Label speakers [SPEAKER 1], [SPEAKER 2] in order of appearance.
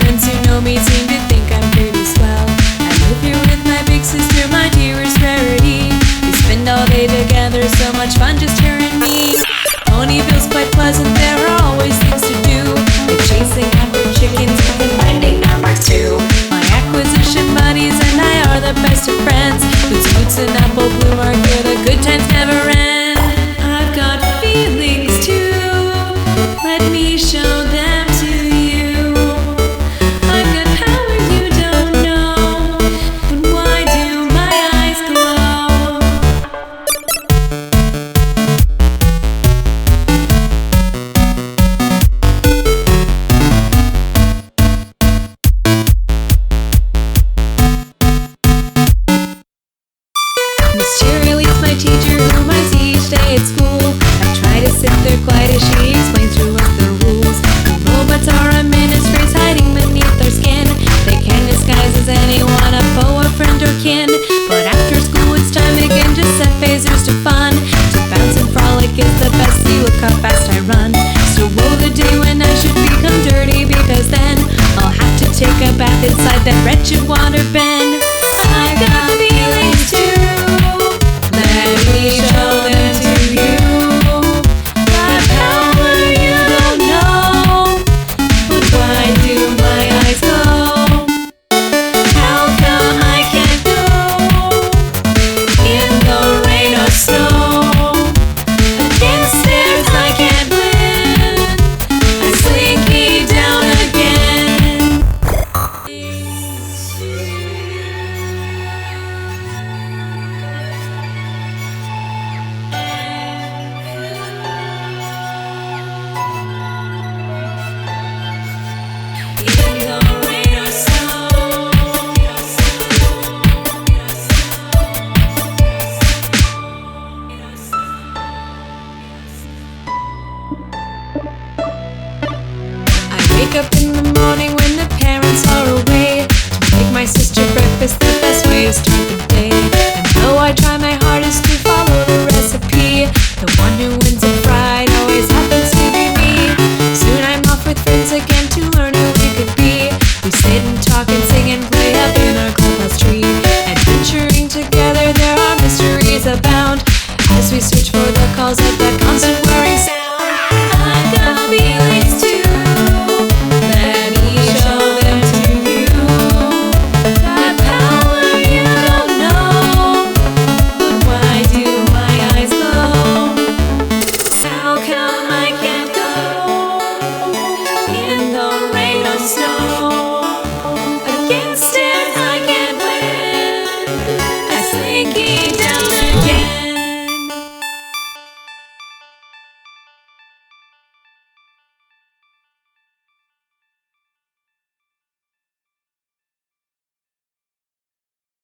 [SPEAKER 1] friends who know me seem to think I'm pretty swell. I live here with my big sister, my dearest rarity. We spend all day together, so much fun just her and me. Ponyville's quite pleasant, there are always things to do, like chasing after chickens and finding numbers too. My acquisition buddies and I are the best of friends. With Scoots and Apple Bloom are here, the good times never end. I've got feelings too, let me show them to you. I've got power you don't know, but why do my eyes glow? Miss Cheerile's my teacher whom I see each day at school. I try to sit there quiet as she explains to us the rules. The robots are a menace, phrase hiding beneath their skin. They can disguise as anyone, a foe, a friend, or kin. But after school it's time again to set phasers to fun. To bounce and frolic is the best, see look how fast I run. So woe the day when I should become dirty, because then I'll have to take a bath inside that wretched water bin. I got